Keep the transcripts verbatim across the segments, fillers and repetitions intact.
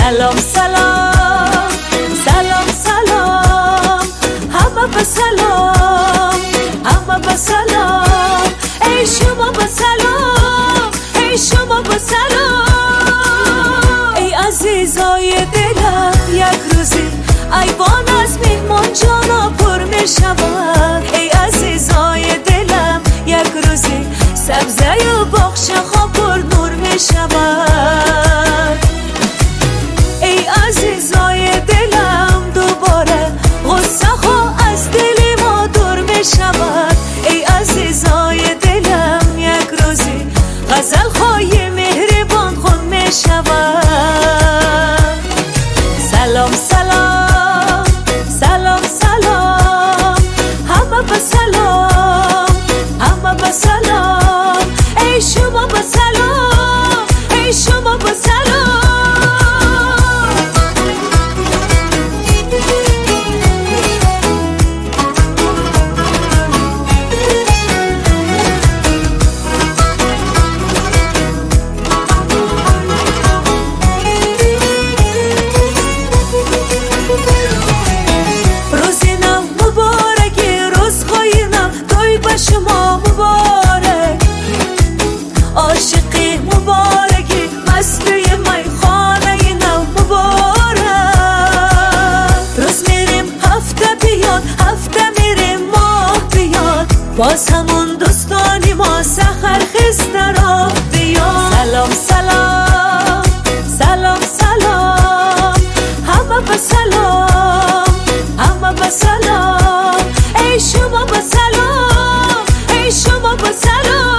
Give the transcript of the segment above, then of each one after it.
سلام سلام سلام سلام همه به سلام همه به سلام ای شما به سلام ای شما به سلام ای عزیزای دلم یک روزی ایوان از میهمان جانا پر می شود ای عزیزای دلم یک روزی سبزه و باغچه ها پر نور می شود ای عزیزای دلم دوباره غصه ها از دل ما دور می شود ای عزیزای دلم یک روزی غزل های مهربان خون می شود سلام سلام سلام سلام همه به سلام همه به سلام ای شما به سلام ای شما به سلام شما مبارک عاشقی مبارکی مستی میخانه نو مبارک روز میریم هفته بیاد هفته میریم ماه بیاد باز همون دوستانی ما سحر خسته را بیاد سلام سلام سلام سلام همه به سلام همه به سلام ای شما به سلام ای شما به سلام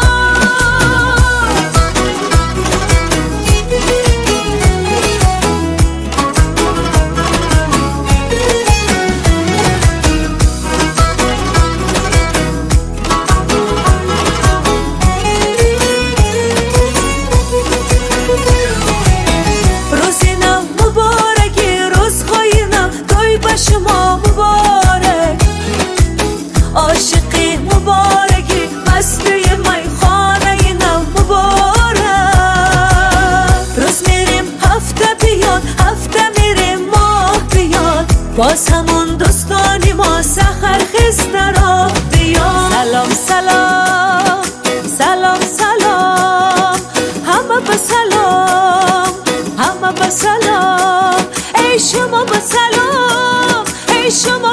روزی نو مبارکی روزهای نو توی به شما مبارک عاشقی مبارکی مستی میخانه نو مبارک روز میریم هفته بیاد هفته میریم ماه بیاد باز همون دوستانی ما سحر خسته را بیاد سلام سلام سلام سلام همه به سلام همه به سلام ای شما به سلام ای شما